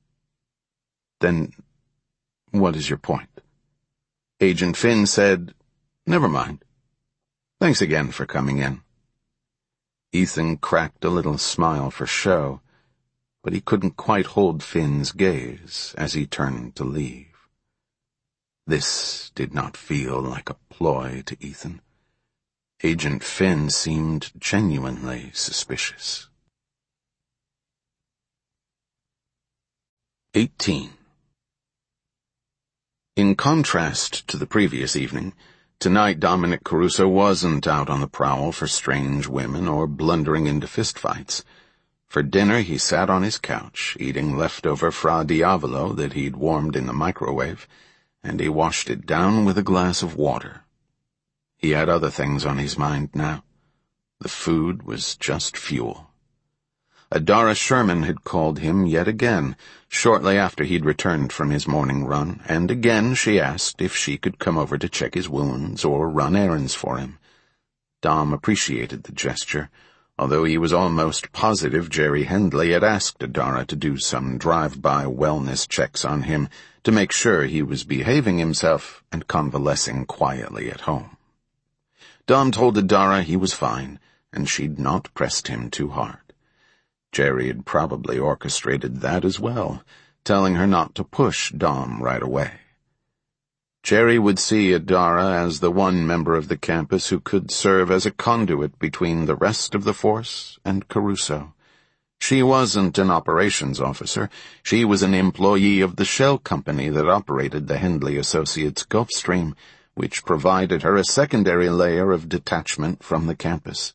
Then, what is your point? Agent Finn said, Never mind. Thanks again for coming in. Ethan cracked a little smile for show. but he couldn't quite hold Finn's gaze as he turned to leave. This did not feel like a ploy to Ethan. Agent Finn seemed genuinely suspicious. 18. In contrast to the previous evening, tonight Dominic Caruso wasn't out on the prowl for strange women or blundering into fistfights. For dinner he sat on his couch, eating leftover Fra Diavolo that he'd warmed in the microwave, and he washed it down with a glass of water. He had other things on his mind now. The food was just fuel. Adara Sherman had called him yet again, shortly after he'd returned from his morning run, and again she asked if she could come over to check his wounds or run errands for him. Dom appreciated the gesture, although he was almost positive Jerry Hendley had asked Adara to do some drive-by wellness checks on him to make sure he was behaving himself and convalescing quietly at home. Dom told Adara he was fine, and she'd not pressed him too hard. Jerry had probably orchestrated that as well, telling her not to push Dom right away. Jerry would see Adara as the one member of the campus who could serve as a conduit between the rest of the force and Caruso. She wasn't an operations officer. She was an employee of the shell company that operated the Hendley Associates Gulfstream, which provided her a secondary layer of detachment from the campus.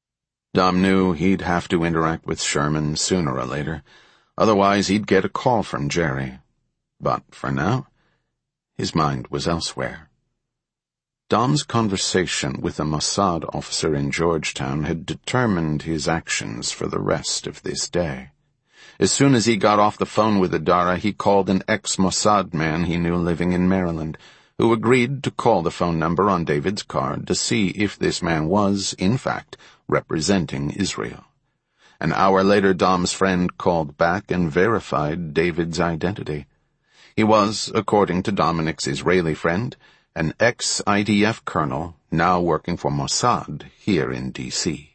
Dom knew he'd have to interact with Sherman sooner or later, otherwise he'd get a call from Jerry. But for now, his mind was elsewhere. Dom's conversation with a Mossad officer in Georgetown had determined his actions for the rest of this day. As soon as he got off the phone with Adara, he called an ex-Mossad man he knew living in Maryland, who agreed to call the phone number on David's card to see if this man was, in fact, representing Israel. An hour later, Dom's friend called back and verified David's identity. He was, according to Dominic's Israeli friend, an ex-IDF colonel now working for Mossad here in D.C.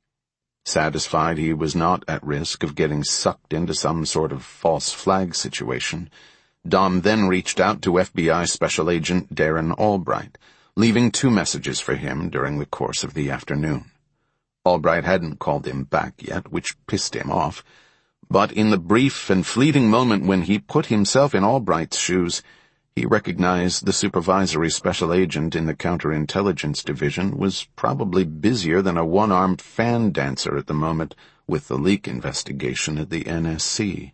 Satisfied he was not at risk of getting sucked into some sort of false flag situation, Dom then reached out to FBI Special Agent Darren Albright, leaving 2 messages for him during the course of the afternoon. Albright hadn't called him back yet, which pissed him off, but in the brief and fleeting moment when he put himself in Albright's shoes, he recognized the supervisory special agent in the counterintelligence division was probably busier than a one-armed fan dancer at the moment with the leak investigation at the NSC.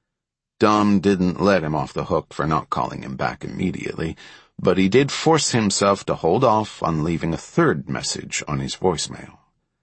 Dom didn't let him off the hook for not calling him back immediately, but he did force himself to hold off on leaving a 3rd message on his voicemail.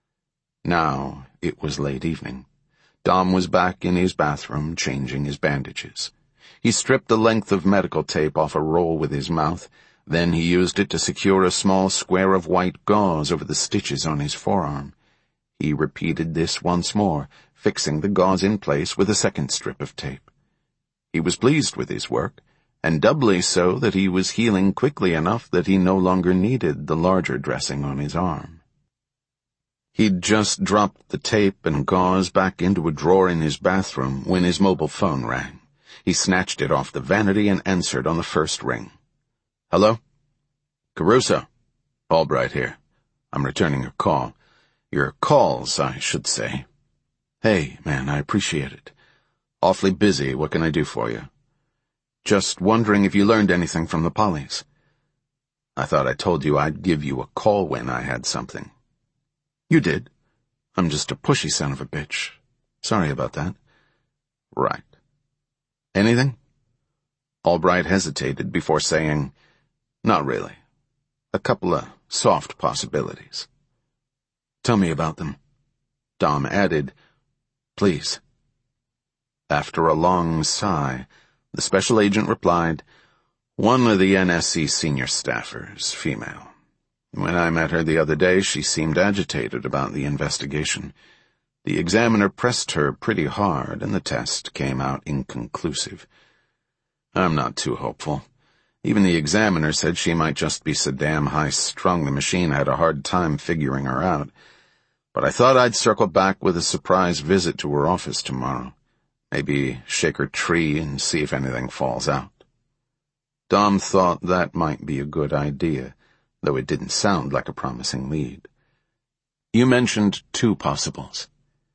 Now it was late evening. Dom was back in his bathroom changing his bandages. He stripped the length of medical tape off a roll with his mouth, then he used it to secure a small square of white gauze over the stitches on his forearm. He repeated this once more, fixing the gauze in place with a 2nd strip of tape. He was pleased with his work, and doubly so that he was healing quickly enough that he no longer needed the larger dressing on his arm. He'd just dropped the tape and gauze back into a drawer in his bathroom when his mobile phone rang. He snatched it off the vanity and answered on the first ring. "Hello? Caruso. Albright here. I'm returning your call. Your calls, I should say. Hey, man, I appreciate it. Awfully busy. What can I do for you? Just wondering if you learned anything from the Pollies. I thought I told you I'd give you a call when I had something." "You did. I'm just a pushy son of a bitch. Sorry about that." "Right. Anything?" Albright hesitated before saying, "Not really. A couple of soft possibilities." "Tell me about them." Dom added, "Please." After a long sigh, the special agent replied, "One of the NSC senior staffers, female. When I met her the other day, she seemed agitated about the investigation. The examiner pressed her pretty hard, and the test came out inconclusive. I'm not too hopeful. Even the examiner said she might just be so damn high-strung the machine had a hard time figuring her out. But I thought I'd circle back with a surprise visit to her office tomorrow. Maybe shake her tree and see if anything falls out. Dom thought that might be a good idea, though it didn't sound like a promising lead. You mentioned 2 possibles.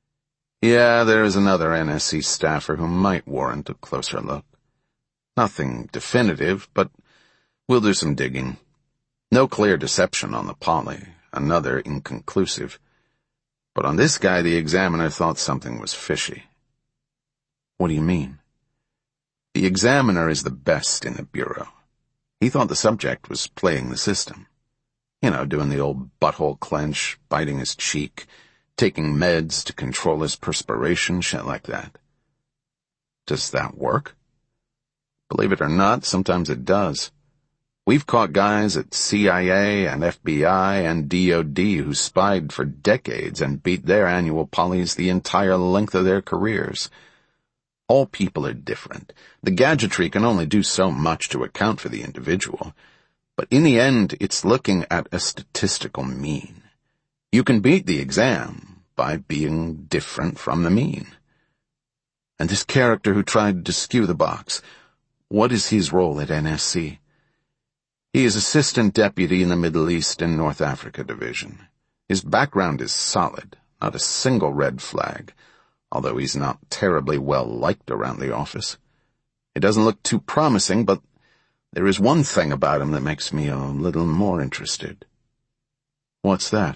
Yeah, there's another NSC staffer who might warrant a closer look. Nothing definitive, but we'll do some digging. No clear deception on the Poly, another inconclusive. But on this guy, the Examiner thought something was fishy. What do you mean? The Examiner is the best in the Bureau. He thought the subject was playing the system. You know, doing the old butthole clench, biting his cheek, taking meds to control his perspiration, shit like that. Does that work? Believe it or not, sometimes it does. We've caught guys at CIA and FBI and DOD who spied for decades and beat their annual polys the entire length of their careers. All people are different. The gadgetry can only do so much to account for the individual. But in the end, it's looking at a statistical mean. You can beat the exam by being different from the mean. And this character who tried to skew the box, what is his role at NSC? He is Assistant Deputy in the Middle East and North Africa Division. His background is solid, not a single red flag, although he's not terribly well liked around the office. It doesn't look too promising, but there is one thing about him that makes me a little more interested. What's that?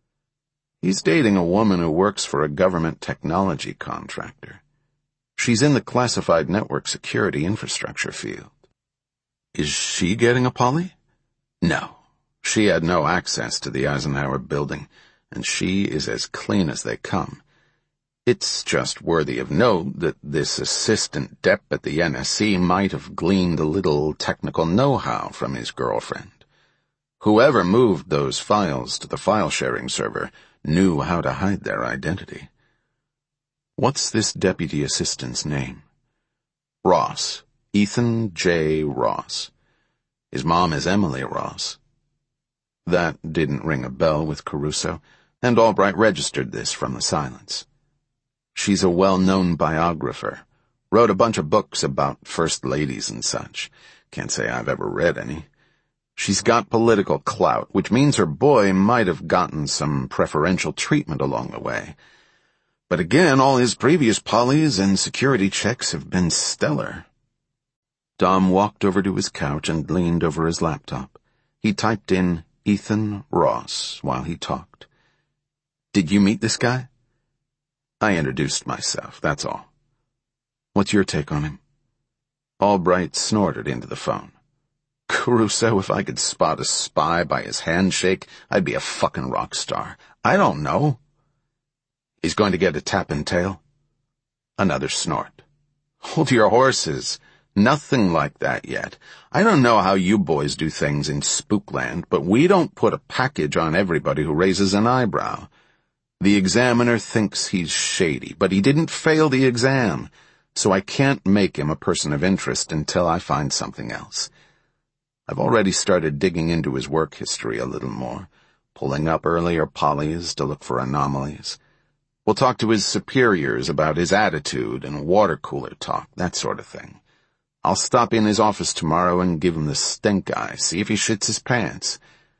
He's dating a woman who works for a government technology contractor. She's in the classified network security infrastructure field. Is she getting a poly? No. She had no access to the Eisenhower building, and she is as clean as they come. It's just worthy of note that this assistant dep at the NSC might have gleaned a little technical know-how from his girlfriend. Whoever moved those files to the file-sharing server knew how to hide their identity. What's this deputy assistant's name? Ross. Ethan J. Ross. His mom is Emily Ross. That didn't ring a bell with Caruso, and Albright registered this from the silence. She's a well-known biographer. Wrote a bunch of books about first ladies and such. Can't say I've ever read any. She's got political clout, which means her boy might have gotten some preferential treatment along the way. But again, all his previous polys and security checks have been stellar. Dom walked over to his couch and leaned over his laptop. He typed in Ethan Ross while he talked. Did you meet this guy? I introduced myself, that's all. What's your take on him? Albright snorted into the phone. Caruso, if I could spot a spy by his handshake, I'd be a fucking rock star. I don't know. He's going to get a tap and tail? Another snort. Hold your horses. Nothing like that yet. I don't know how you boys do things in Spookland, but we don't put a package on everybody who raises an eyebrow. The Examiner thinks he's shady, but he didn't fail the exam, so I can't make him a person of interest until I find something else. I've already started digging into his work history a little more, pulling up earlier polys to look for anomalies. We'll talk to his superiors about his attitude and water cooler talk, that sort of thing. I'll stop in his office tomorrow and give him the stink eye, see if he shits his pants.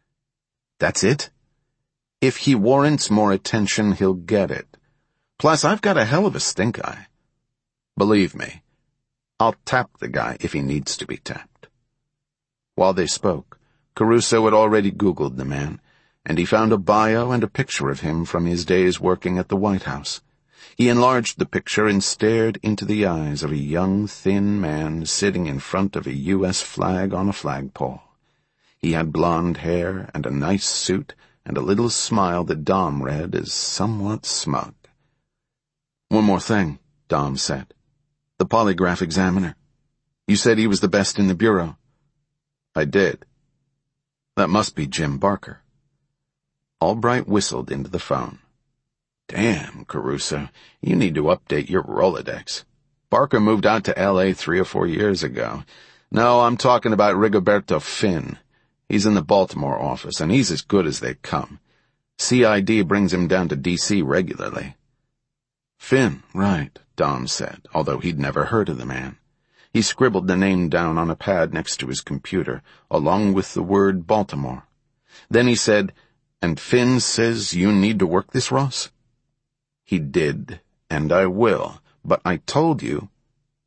That's it? If he warrants more attention, he'll get it. Plus, I've got a hell of a stink eye. Believe me, I'll tap the guy if he needs to be tapped. While they spoke, Caruso had already Googled the man, and he found a bio and a picture of him from his days working at the White House. He enlarged the picture and stared into the eyes of a young, thin man sitting in front of a U.S. flag on a flagpole. He had blonde hair and a nice suit and a little smile that Dom read as somewhat smug. One more thing, Dom said. The polygraph examiner. You said he was the best in the Bureau. I did. That must be Jim Barker. Albright whistled into the phone. Damn, Caruso, you need to update your Rolodex. Barker moved out to L.A. 3 or 4 years ago. No, I'm talking about Rigoberto Finn. He's in the Baltimore office, and he's as good as they come. CID brings him down to D.C. regularly. Finn, right, Don said, although he'd never heard of the man. He scribbled the name down on a pad next to his computer, along with the word Baltimore. Then he said, "And Finn says you need to work this, Ross?" "He did, and I will, but I told you